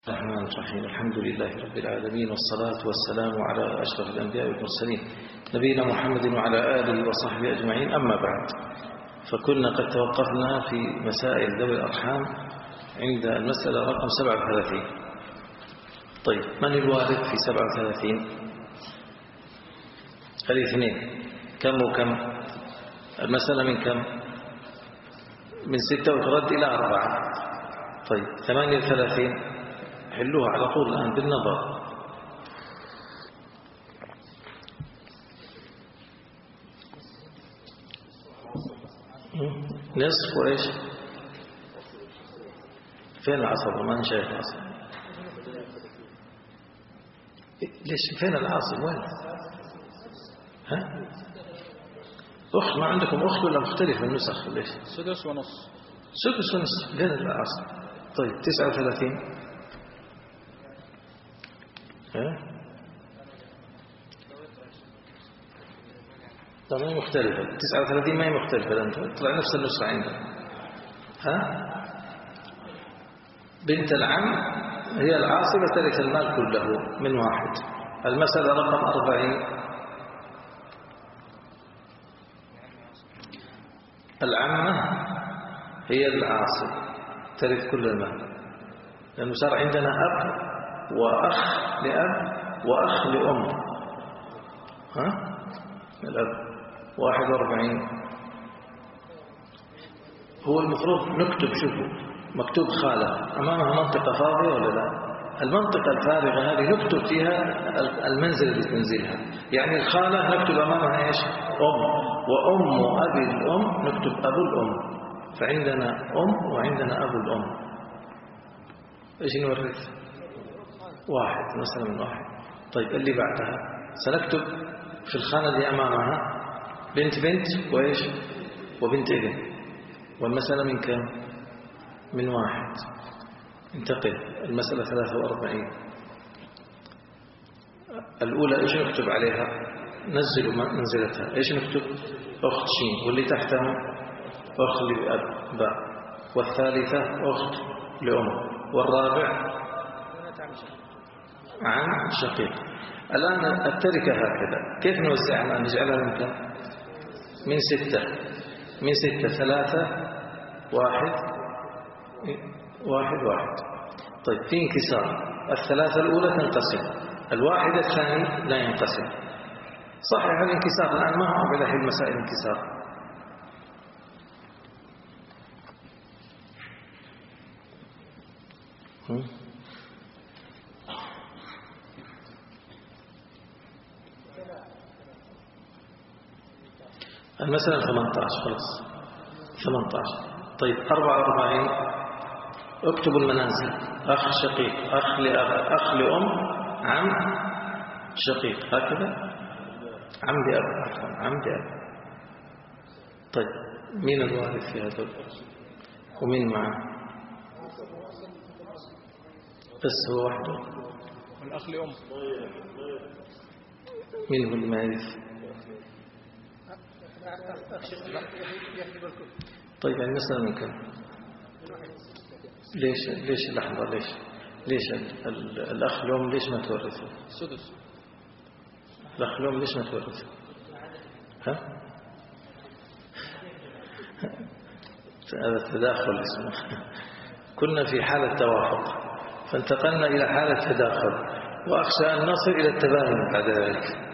الرحمن الرحيم. الحمد لله رب العالمين، والصلاة والسلام على أشرف الأنبياء والمرسلين نبينا محمد وعلى آله وصحبه أجمعين. أما بعد، فكنا قد توقفنا في مسائل ذوي الأرحام عند المسألة رقم 37. طيب، من الوارث في 37؟ الاثنين. كم وكم؟ المسألة من كم؟ من 6 وترد إلى 4. طيب، 38 حلوها على طول الآن بالنظر. نصف وإيش؟ فين العصر؟ ما شايف العصر. ليش فين العاصم؟ وين؟ ها؟ أخت؟ ما عندكم أخت ولا مختلفة النسخ؟ ليش؟ سدس ونص. سدس ونص. فين العاصم؟ طيب، 39. ها؟ لا، ما هي مختلفة. 39 ما هي مختلفة، لأن طلع نفس النسخة عندنا. ها؟ بنت العم هي العاصبة، ترث المال كله من واحد. المسألة رقم 40. العمة هي العاصبة، ترث كل المال، لأنه صار عندنا أب وأخ لأب وأخ لأم. ها؟ الأب 41. هو المفروض نكتب، شوفوا مكتوب خالة أمامها منطقة فاضية ولا لا؟ المنطقة الفارغة هذه نكتب فيها المنزل اللي تنزلها. يعني الخالة نكتب أمامها إيش؟ أم. وأم أبي الأم نكتب أبو الأم. فعندنا أم وعندنا أبو الأم. إيش نورث؟ واحد، مثلا من واحد. طيب، اللي بعدها سنكتب في الخانة اللي أمامها بنت وإيش؟ وبنت ابن. والمسألة من كم؟ من واحد. انتقل المسألة 43. الأولى إيش نكتب عليها؟ نزلوا منزلتها. إيش نكتب؟ أخت شين، واللي تحتها أخت لأب باء، والثالثة أخت لأم، والرابع عن شقيق. الآن التركة هكذا كيف نوزعها؟ نجعلها من كم؟ من 6. من 6 3 1 1. طيب، في انكسار. الثلاثة الأولى تنقسم، الواحد الثاني لا ينقسم. صحيح الانكسار الآن ما هو على حل مسائل الانكسار. المسألة 18. خلاص 18. طيب، 44. اكتبوا المنازل. أخ شقيق، أخ لأب، أخ لأم، عم شقيق، هكذا. عم لأب، عم لأب. طيب، مين الوارث في هذا؟ ومين معه؟ بس هو وحده. والأخ لأم. مين هو اللي ما يرث؟ طيب، يعني مثلا من كم؟ ليش لحظة، ليش الأخ لأم ليش ما تورثه؟ سدس. الأخ لأم ليش ما تورثه؟ ها؟ هذا التداخل اسمه. كنا في حالة توافق فانتقلنا إلى حالة تداخل، وأخشى أن نصل إلى التباين بعد ذلك.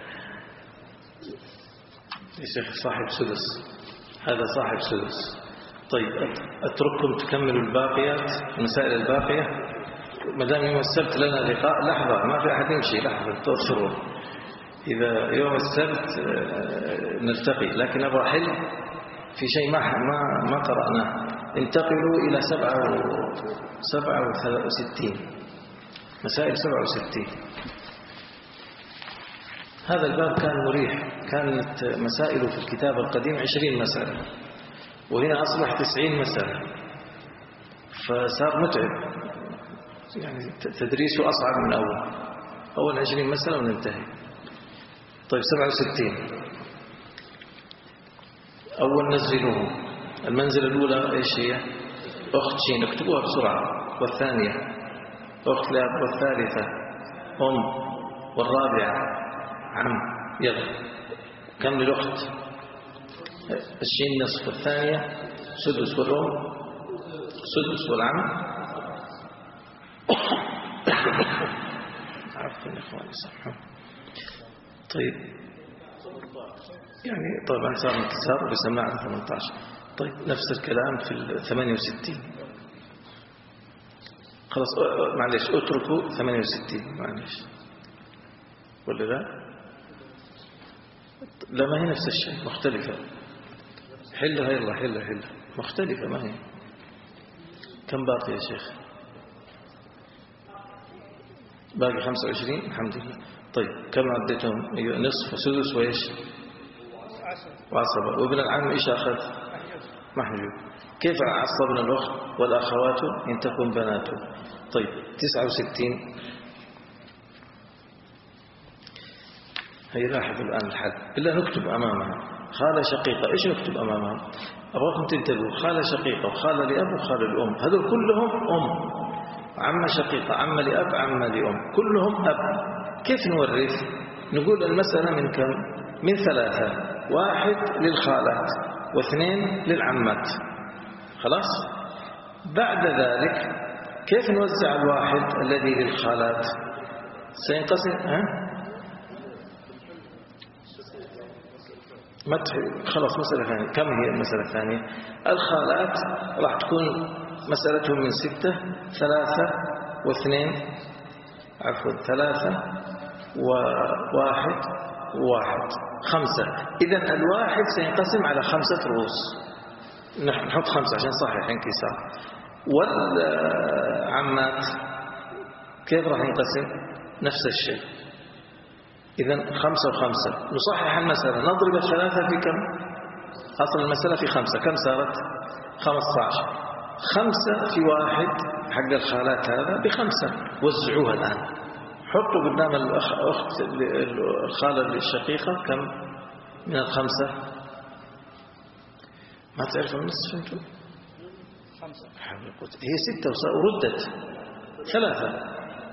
يا شيخ صاحب سدس، هذا صاحب سدس. طيب، أترككم تكملوا الباقيات، المسائل الباقية. ما دام يوم السبت لنا لقاء، لحظة ما في أحد يمشي، لحظة تأثرون. إذا يوم السبت نلتقي، لكن أبغى حل في شيء ما قرأناه. انتقلوا إلى 67. مسائل 67. هذا الباب كان مريح، كانت مسائله في الكتاب القديم 20 مسألة، وهنا أصبح 90 مسألة، فصار متعب. يعني تدريسه أصعب من أول 20 مسألة وننتهي. طيب، 67. أول نزلوه. المنزلة الأولى إيش هي؟ أخت شين، اكتبوها بسرعة. والثانية أخت لأب، والثالثة أم، والرابعة عم. يلا كم للأخت؟ 20 نصف، والثانية سدس، والأم سدس، والعم عفوا يا إخواني صح. طيب يعني طبعا صار انكسار بسماع على 18. طيب نفس الكلام في 68. خلاص معلش اتركوا 68 معلش ولا لا؟ لا ما هي نفس الشيء، مختلفة. حلها يلا حلها مختلفة ما هي. كم باقي يا شيخ؟ باقي 25 الحمد لله. طيب كم عديتهم؟ أيوة نصف وسدس وإيش وعصبة. وابن العم إيش أخذ؟ محجوب. كيف عصبنا الأخت والأخوات إن تكون بناته؟ طيب 69. هي لاحظوا الآن الحد إلا نكتب أمامها خالة شقيقة. إيش نكتب أمامها؟ أبغاكم تنتبهوا. خالة شقيقة وخالة لأب وخالة لأم، هذول كلهم أم. عمة شقيقة، عمة لأب، عمة لأم، كلهم أب. كيف نورث؟ نقول المسألة من كم؟ من 3، 1 للخالات و2 للعمات. خلاص. بعد ذلك كيف نوزع الواحد الذي للخالات؟ سينقسم خلاص مسألة ثانية. كم هي المسألة الثانية؟ الخالات راح تكون مسألتهم من 6، 3 و2 عفوا 3 و1 و1 5. إذن الواحد سينقسم على 5 رؤوس. نحط 5 عشان صحيح انكسار. والعمات كيف راح ينقسم؟ نفس الشيء. إذن 5 و5. نصحح المسألة، نضرب 3 في كم؟ أصل المسألة في 5، كم صارت؟ 15. 5 في 1 حق الخالات هذا ب5. وزعوها الآن. حطوا قدام الأخت الخالة الشقيقة كم من 5؟ ما تعرفوا النصف انتم؟ 5. هي 6 وردت 3.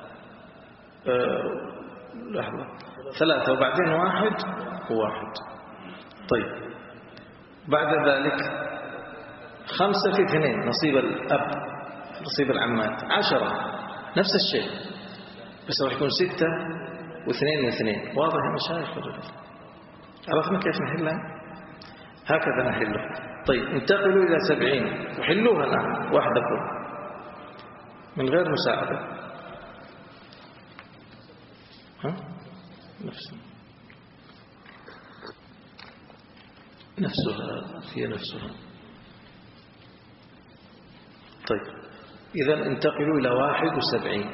لحظة 3 وبعدين 1 و1. طيب بعد ذلك 5 في 2 نصيب الأب، نصيب العمات 10. نفس الشيء بس راح يكون 6 و2 و2. واضح يا مشايخ ولا لا؟ عرفنا كيف نحلها؟ هكذا نحلها. طيب انتقلوا إلى 70 وحلوها الآن وحدكم من غير مساعدة. نفسها هي نفسها. طيب إذا انتقلوا إلى 71.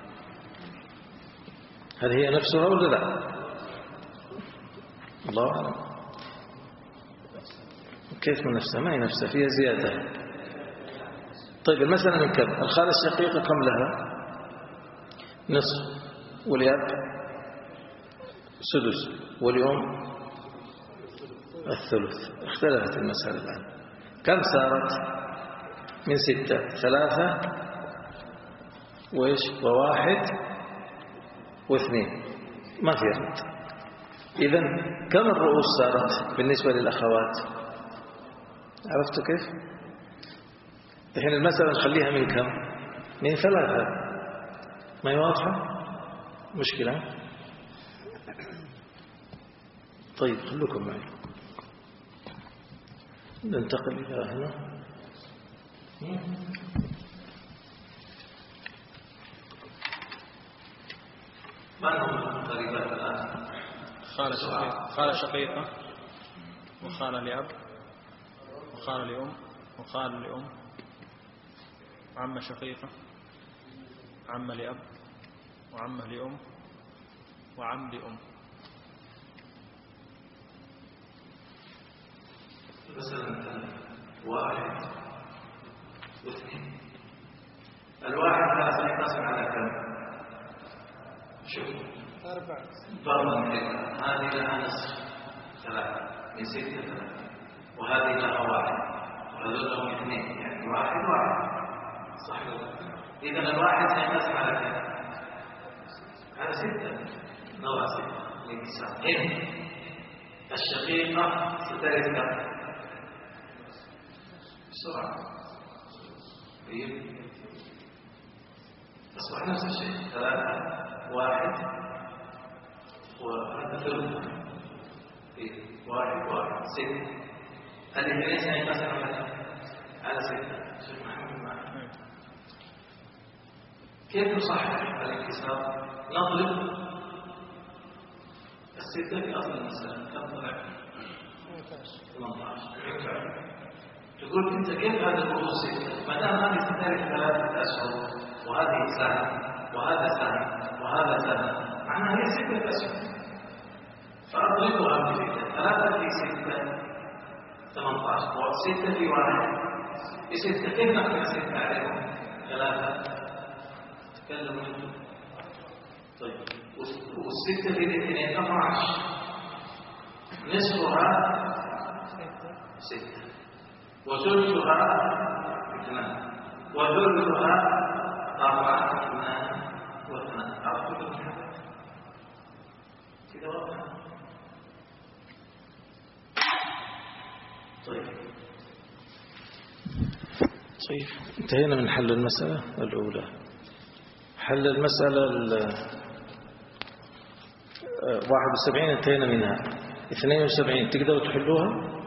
هل هي نفسها ولا لا؟ الله أعلم. كيف من نفسها؟ ما هي نفسها، فيها زيادة. طيب المسألة من كم؟ الخالة الشقيقة كم لها؟ نصف، والأب سدس، والأم الثلث. اختلفت المسألة الآن. كم صارت؟ من 6، 3 وإيش و1 و2. ما في رد. إذن كم الرؤوس صارت بالنسبة للأخوات؟ عرفتوا كيف؟ الحين المسألة نخليها من كم؟ من 3. ما هي واضحة؟ مشكلة. طيب خلوكم معي. ننتقل إلى هنا. ما هم القريبات الآن؟ خالة شقيقة وخالة لأب وخالة لأم وخالة لأم، عمة شقيقة، عمة لأب وعمة لأم وعم لأم. مثلا 1 و2. الواحد هذا سينقسم على كم؟ شوف 4. ضربا كذا. هذه لها نصف 3 من 6 3، وهذه لها 1 وهذول لهم 2 يعني 1 1. صح ولا لا؟ إذا الواحد سينقسم على كم؟ على 6. نوع 6 الانقسام. هنا الشقيقة سترث كم؟ بسرعة. طيب أصبح نفس الشيء. 3 1 وهذا ثلث. 1 1 6. الاثنين سينقسم على 6. شوف محمد معنا. كيف نصحح الانكسار؟ نضرب 6 في أصل المسألة. كم طلع؟ 18. تقول أنت كيف هذا الوضوء 6 ما دام هذه تختلف 3 أشهر وهذه سنة وهذا سنة وهذا سنة معناها هي 6 أشهر فأضربها ب6. 3 في 6 18 و6 في 1 في 6. كيف نقسم 6 عليهم؟ 3. تكلموا انتم. طيب وال6 في 2 12 نصفها 6 وثلثها 2 وثلثها 4 2 و2. عرفتوا كده واضح؟ طيب انتهينا من حل المسألة الأولى. حل المسألة 71 انتهينا منها. 72 تقدروا تحلوها؟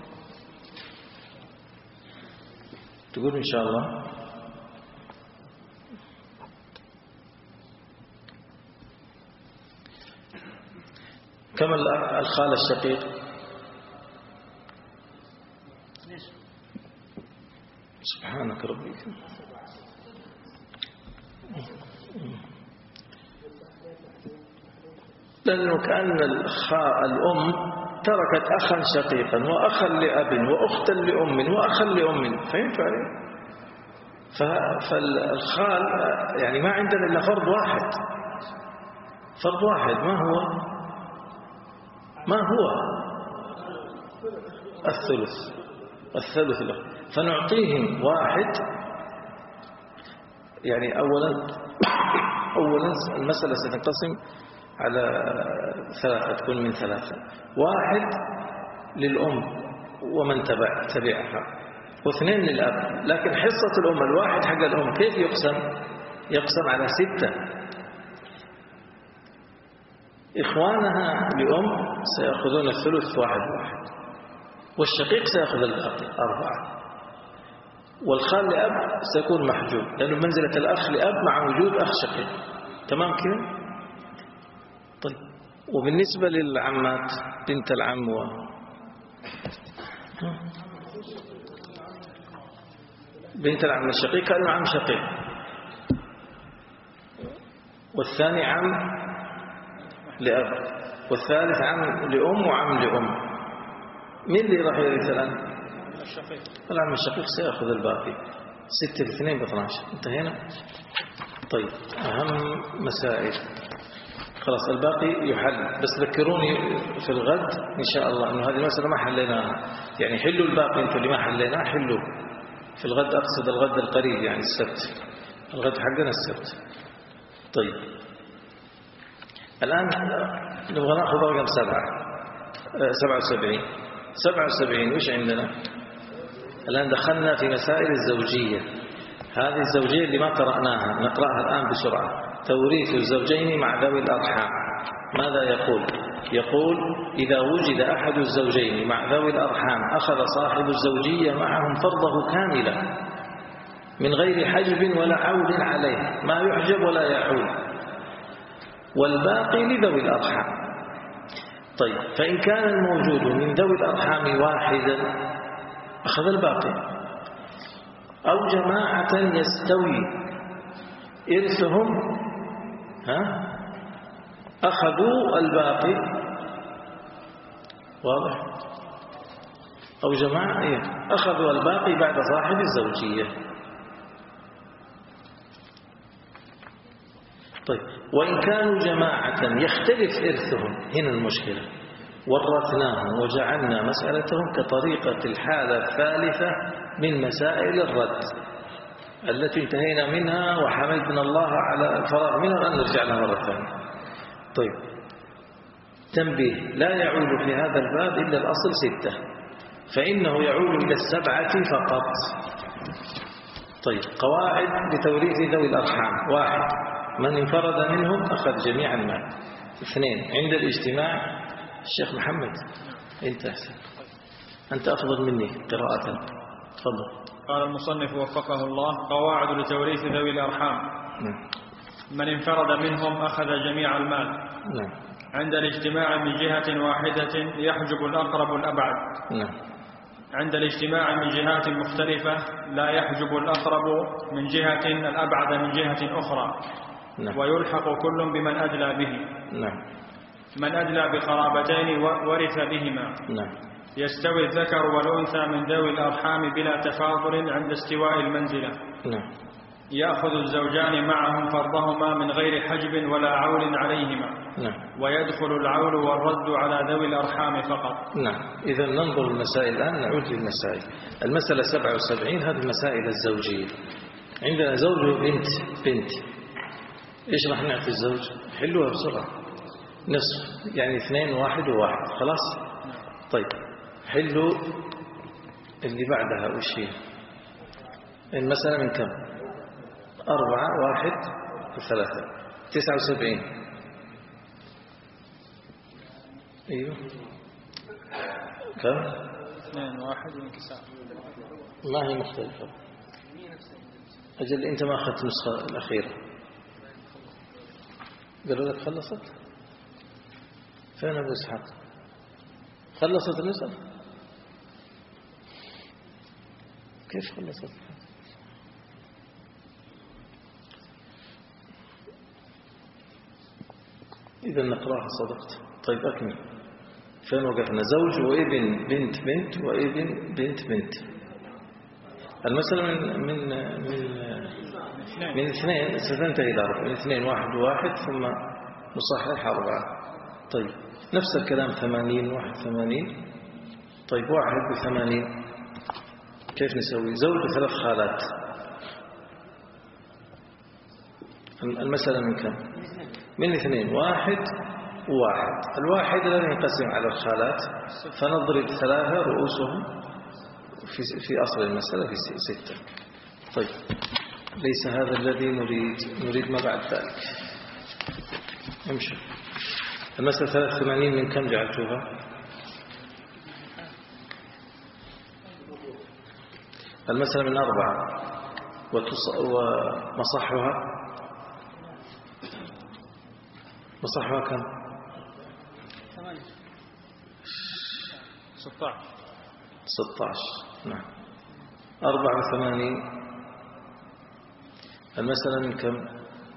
تقول إن شاء الله. كم الخال الشقيق؟ سبحانك ربي. لأنه كأن الأم تركت أخا شقيقا وأخا لأب وأختا لأم وأخا لأم. فهمت علي؟ فالخال يعني ما عندنا إلا فرض واحد. فرض واحد ما هو الثلث له. فنعطيهم 1. يعني أولا المسألة ستنقسم على 3 تكون من 3. 1 للأم ومن تبعها و2 للأب. لكن حصة الأم 1 حق الأم كيف يقسم على 6. إخوانها لأم سيأخذون الثلث 1 والشقيق سيأخذ الباقي 4 والخال لأب سيكون محجوب لأنه منزلة الأخ لأب مع وجود أخ شقيق. تمام كده؟ طيب وبالنسبة للعمات بنت العم بنت العم الشقيق كان عم شقيق والثاني عم لأب والثالث عم لأم وعم لأم. مين اللي راح يرث الآن؟ العم الشقيق سيأخذ الباقي. 6 في 2 ب12. انتهينا. طيب أهم مسائل خلاص الباقي يحل. بس ذكروني في الغد إن شاء الله أنه هذه المسألة ما حليناها. يعني حلوا الباقي أنتم اللي ما حليناه حلوا في الغد. أقصد الغد القريب يعني السبت. الغد حقنا السبت. طيب الآن نبغى نأخذ رقم 77. وش عندنا الآن؟ دخلنا في مسائل الزوجية. هذه الزوجية اللي ما قرأناها نقرأها الآن بسرعة. توريث الزوجين مع ذوي الأرحام. ماذا يقول إذا وجد أحد الزوجين مع ذوي الأرحام أخذ صاحب الزوجية معهم فرضه كاملا من غير حجب ولا عول عليه. ما يحجب ولا يعول. والباقي لذوي الأرحام. طيب فإن كان الموجود من ذوي الأرحام واحدا أخذ الباقي أو جماعة يستوي إرثهم أخذوا الباقي. واضح؟ أو جماعة أخذوا الباقي بعد صاحب الزوجية. طيب وإن كانوا جماعة يختلف إرثهم. هنا المشكلة. ورثناهم وجعلنا مسألتهم كطريقة الحالة الثالثة من مسائل الرد. التي انتهينا منها وحمدنا الله على الفراغ منها وأن نرجع لها مرة ثانية. طيب تنبيه، لا يعود في هذا الباب إلا الأصل 6، فإنه يعود إلى 7 فقط. طيب قواعد لتوريث ذوي الأرحام: 1 من انفرد منهم أخذ جميع المال. 2 عند الاجتماع. الشيخ محمد أنت أحسن، أنت أفضل مني قراءة، تفضل. قال المصنف وفقه الله: قواعد لتوريث ذوي الأرحام. من انفرد منهم أخذ جميع المال. عند الاجتماع من جهة واحدة يحجب الأقرب الأبعد. عند الاجتماع من جهات مختلفة لا يحجب الأقرب من جهة الأبعد من جهة أخرى. ويلحق كل بمن أدلى به. من أدلى بقرابتين ورث بهما. يستوي الذكر والأنثى من ذوي الأرحام بلا تفاضل عند استواء المنزلة. يأخذ الزوجان معهم فرضهما من غير حجب ولا عول عليهما. ويدخل العول والرد على ذوي الأرحام فقط. إذا ننظر المسائل الآن، نعود للمسائل. المسألة 77 هذه المسائل الزوجية. عندنا زوج وبنت. إيش راح نعطي الزوج؟ حلوها بسرعة، نصف، يعني 2 1 و1. خلاص. طيب حلو اللي بعدها وش هي؟ المسألة من كم؟ 4 1 و3 79. ايوه كم؟ 2 1 وانكسار. ما هي مختلفة. أجل أنت ما أخذت النسخة الأخيرة. قالوا لك خلصت؟ فين أبو إسحاق؟ خلصت النسخة؟ كيف خلصت؟ إذا نقرأها صدقت. طيب أكمل. فين وقفنا؟ زوج وابن بنت وابن بنت. المسألة من 2 ستنتهي إلى 4. من 2 1 و1 ثم نصحح 4. طيب نفس الكلام 80 81. طيب 1 ب80 كيف نسوي؟ زوج 3 خالات. المسألة من كم؟ من 2 1 و1. الواحد الذي ينقسم على الخالات فنضرب 3 رؤوسهم في أصل المسألة في 6. طيب ليس هذا الذي نريد ما بعد ذلك. امشي. المسألة 83 من كم جعلتوها؟ المسألة من 4 ومصحها كم؟ 16. نعم. 84. المسألة من كم؟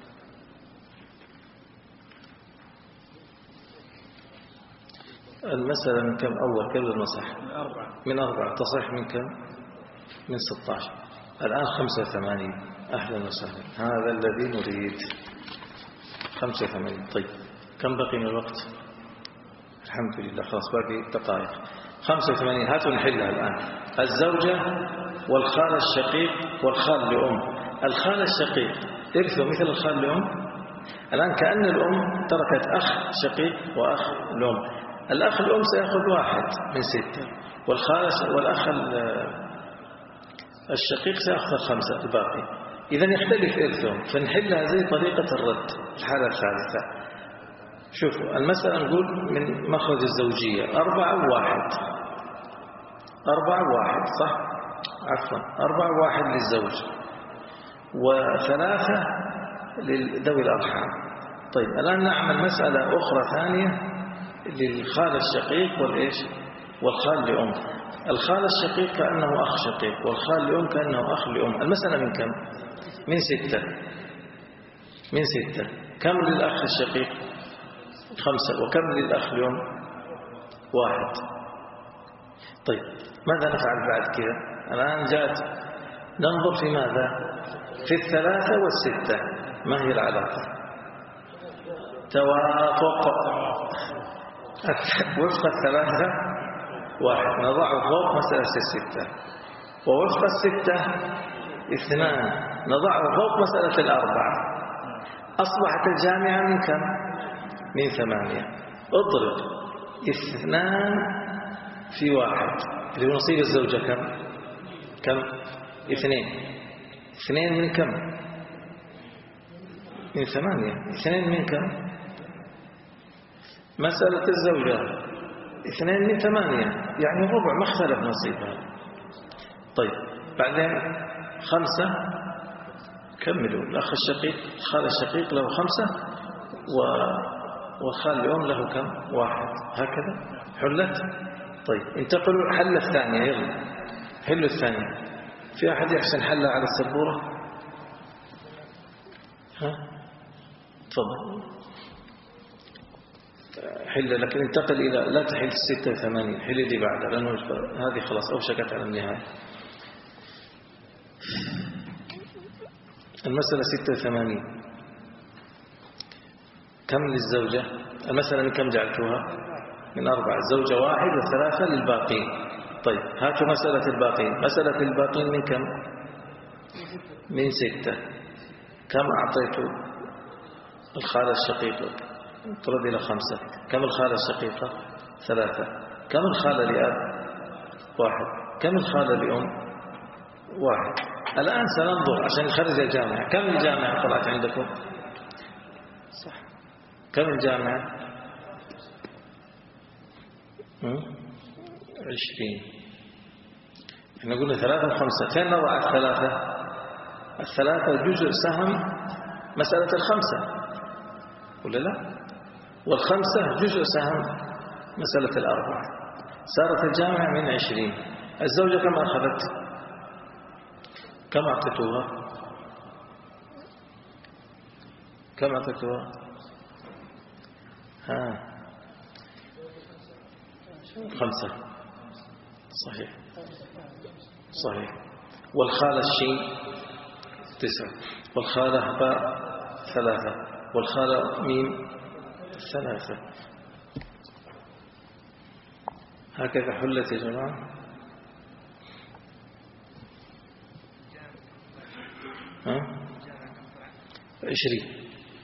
المسألة من كم أول قبل المصح؟ من 4 تصح من كم؟ من 16. الآن 85. أهلا وسهلا، هذا الذي نريد. 85. طيب كم بقي من الوقت؟ الحمد لله خلاص باقي دقائق. 85 هاتوا نحلها الآن. الزوجة والخال الشقيق والخال لأم. الخال الشقيق إرثه مثل الخال لأم. الآن كأن الأم تركت أخ شقيق وأخ لأم. الأخ الأم سيأخذ 1 من 6 والأخ الشقيق سيأخذ 5 الباقي. إذا يختلف إرثهم، فنحلها زي طريقة الرد. الحالة الثالثة شوفوا المسألة نقول من مخرج الزوجية 4 و1 صح؟ عفوا 4 و1 للزوج و3 لذوي الأرحام. طيب الآن نعمل مسألة أخرى ثانية للخال الشقيق والخال لأم. الخال الشقيق كأنه أخ شقيق والخال لأم كأنه أخ لأم. المسألة من كم؟ من 6. كم للأخ الشقيق؟ 5. وكم للأخ لأم؟ 1. طيب ماذا نفعل بعد كذا؟ الآن جاءت ننظر في ماذا؟ في 3 و6. ما هي العلاقة؟ توافق. وفق 3 1 نضعه فوق مسألة 6 ووفق 6 2 نضعه فوق مسألة الأربعة. أصبحت الجامعة من كم؟ من 8. اضرب 2 في 1 اللي هو نصيب الزوجة كم 2 من كم؟ من 8. 2 من كم؟ مسألة الزوجة 2 من 8 يعني ربع، ما اختلف نصيبها. طيب بعدين 5 كملوا. الأخ الشقيق الخال الشقيق له 5 والخال الأم له كم؟ 1. هكذا حلت. طيب انتقلوا حل الثانية. يلا حلوا الثانية. في أحد يحسن حلها على السبورة؟ ها تفضل حل. لكن انتقل إلى لا تحل 86، حل اللي بعدها لأنه هذه خلاص أوشكت على النهاية. المسألة 86 كم للزوجة؟ المسألة من كم جعلتوها؟ من 4. الزوجة 1 و3 للباقين. طيب هاتوا مسألة الباقين. مسألة الباقين من كم؟ من 6. كم أعطيتوا الخالة الشقيقة؟ طرد إلى 5. كم الخالة الشقيقة؟ 3. كم الخالة لأب؟ 1. كم الخالة لأم؟ 1. الآن سننظر عشان نخرج الجامعة. كم الجامعة طلعت عندكم؟ صح. كم الجامعة؟ 20. احنا قلنا 3 و5. فين نضع 3؟ 3 جزء سهم مسألة 5 ولا لا؟ وال5 جزء سهم مسألة 4. صارت الجامعة من 20. الزوجة كم أخذت؟ كم أعطيتوها؟ كم أعطيتوها؟ 5. صحيح. والخالة الشين 9. والخالة باء 3. والخالة ميم 3. هكذا حلت يا جماعة. 20.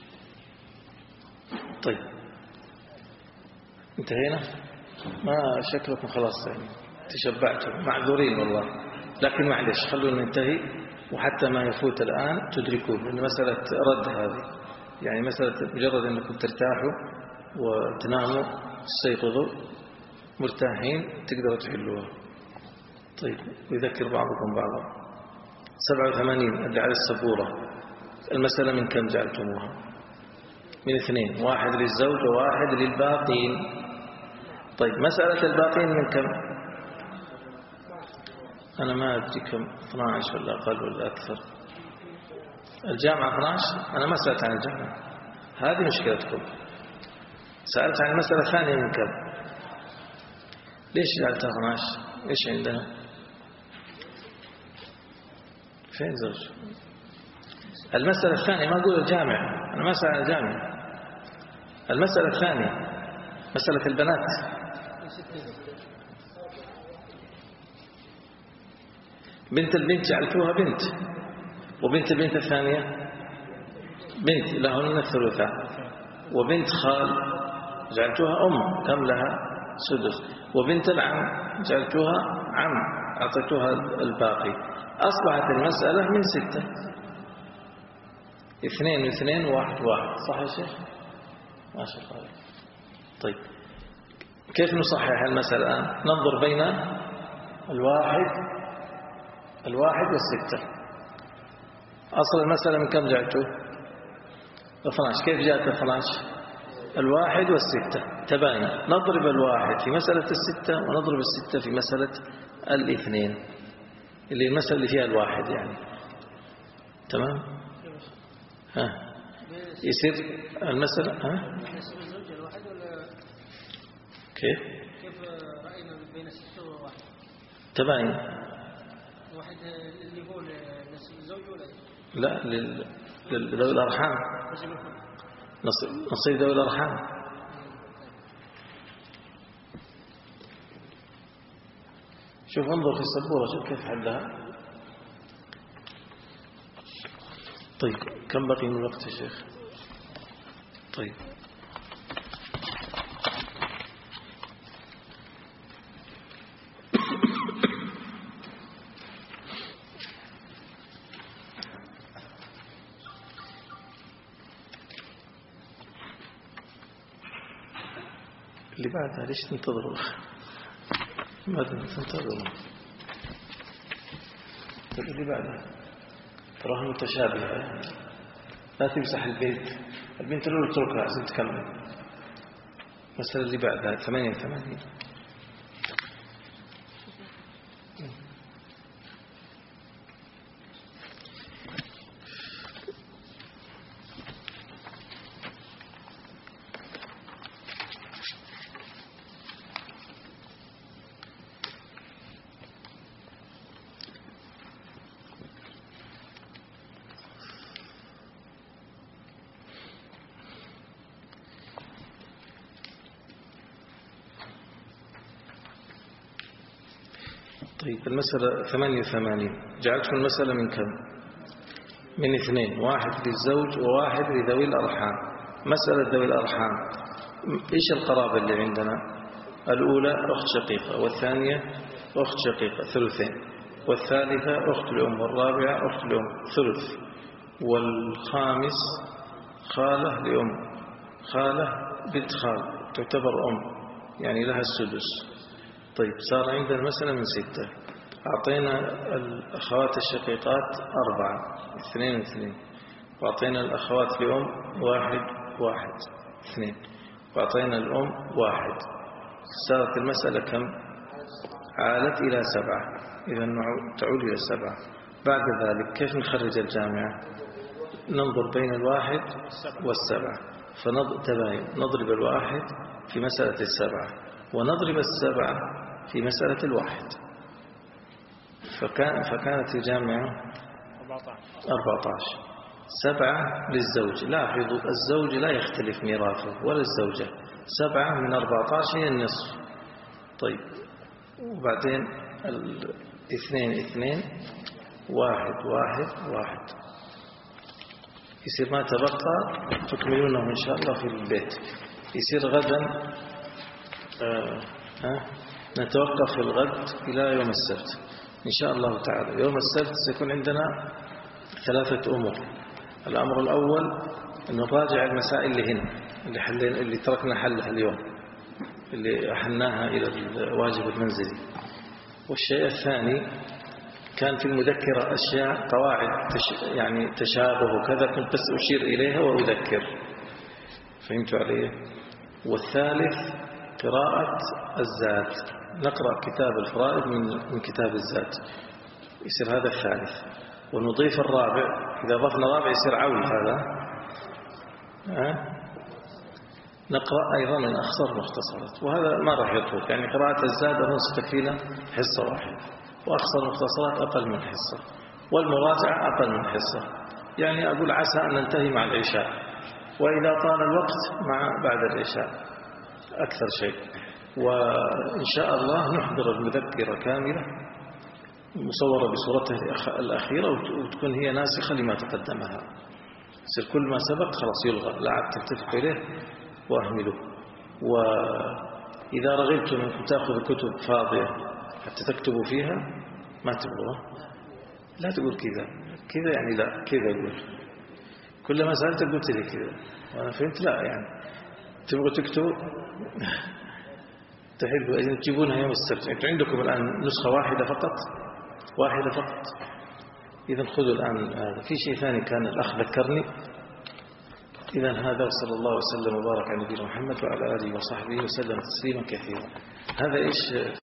طيب انتهينا. ما شكلكم خلاص يعني تشبعتوا، معذورين والله، لكن معلش خلونا ننتهي وحتى ما يفوت الآن تدركوه، لأن مسألة رد هذه يعني مسألة مجرد أنكم ترتاحوا وتناموا تستيقظوا مرتاحين تقدروا تحلوها. طيب ويذكر بعضكم بعضا. 87 اللي على السبورة. المسألة من كم جعلتموها؟ من 2. 1 للزوج و1 للباقين. طيب مسألة الباقين من كم؟ أنا ما أدري كم، 12 ولا أقل ولا أكثر. الجامعة 12. أنا ما سألت عن الجامعة، هذه مشكلتكم. سألت عن المسألة الثانية من كم؟ ليش جعلتها 12؟ إيش عندنا؟ فين زوج؟ المسألة الثانية ما أقول الجامعة، أنا ما أسأل عن الجامعة. المسألة الثانية مسألة البنات. بنت البنت جعلتوها بنت، وبنت البنت الثانية بنت لهن الثلثان، وبنت خال جعلتوها أم كم لها؟ سدس. وبنت العم جعلتوها عم أعطيتوها الباقي. أصبحت المسألة من 6. 2 و2 و1 و1. صح يا شيخ؟ ما شاء الله. طيب كيف نصحح المسألة الآن؟ ننظر بين الواحد والستة. أصل المسألة من كم جعلتوه؟ 12. كيف جاءت 12؟ 1 و6 تباين. نضرب 1 في مسألة 6 ونضرب 6 في مسألة 2 اللي المسألة اللي فيها 1 يعني. تمام؟ يصير المسألة كيف رأينا بين 6 و1 تباين. واحد اللي هو نصيب الزوج ولا لا لذوي الأرحام. نصيب ذوي الأرحام. شوف انظر في السبورة شوف كيف حلها. طيب كم بقي من الوقت يا شيخ؟ طيب اللي بعدها ليش تنتظروا؟ ماذا تنتظروا؟ اللي بعدها تراها متشابهة، لا تمسح البيت، البنت الأولى تتركها عشان تكمل. مثلا اللي بعدها 88. طيب المسألة 88 جعلتم المسألة من كم؟ من 2، واحد للزوج وواحد لذوي الأرحام. مسألة ذوي الأرحام إيش القرابة اللي عندنا؟ الأولى أخت شقيقة، والثانية أخت شقيقة ثلثين، والثالثة أخت الأم، والرابعة أخت الأم ثلث، والخامس خالة لأم، خالة بنت خال تعتبر أم يعني لها السدس. طيب صار عندنا مثلا من 6. أعطينا الأخوات الشقيقات 4 2 2، وأعطينا الأخوات لأم 1 1 2، وأعطينا الأم 1. صارت المسألة كم؟ عالت إلى 7. إذا تعود إلى 7. بعد ذلك كيف نخرج الجامعة؟ ننظر بين 1 و7، فنضرب 1 في مسألة 7 ونضرب 7 في مسألة 1، فكانت الجامعة 14. 7 للزوج. لاحظوا الزوج لا يختلف ميراثه ولا الزوجة. 7 من 14 هي النصف. طيب وبعدين 2 2 1 1 1 يصير ما تبقى تكملونه إن شاء الله في البيت. يصير غدا نتوقف في الغد إلى يوم السبت إن شاء الله تعالى. يوم السبت سيكون عندنا 3 أمور. الأمر الأول أن نراجع المسائل اللي هنا اللي تركنا حلها اليوم، اللي أحلناها إلى الواجب المنزلي. والشيء الثاني كان في المذكرة أشياء قواعد يعني تشابه وكذا، كنت بس أشير إليها وأذكر. فهمتوا علي؟ والثالث قراءة الزاد، نقرأ كتاب الفرائض من كتاب الزاد، يصير هذا الثالث. ونضيف الرابع، إذا ضفنا رابع يصير عول هذا. نقرأ أيضا من أخصر المختصرات، وهذا ما راح يطول. يعني قراءة الزاد أظن تكفينا حصة واحدة، وأخصر المختصرات أقل من حصة، والمراجعة أقل من حصة. يعني أقول عسى أن ننتهي مع العشاء، وإذا طال الوقت بعد العشاء أكثر شيء. وإن شاء الله نحضر المذكرة كاملة مصورة بصورتها الأخيرة، وتكون هي ناسخة لما تقدمها. يصير كل ما سبق خلاص يلغى، لا عاد تلتفت إليه وأهمله. وإذا رغبتم أنكم تأخذوا كتب فاضية حتى تكتبوا فيها ما تبغوا، لا تقول كذا يعني، لا كذا أقول. كلما سألت قلت لي كذا وأنا فهمت لا يعني تبغوا تكتبوا تحلوا إذن تجيبونها يوم السبت. أنتم عندكم الآن نسخة واحدة فقط. إذن خذوا الآن هذا. في شيء ثاني كان الأخ ذكرني. إذن هذا، وصلى الله وسلم وبارك على نبينا محمد وعلى آله وصحبه وسلم تسليما كثيرا. هذا إيش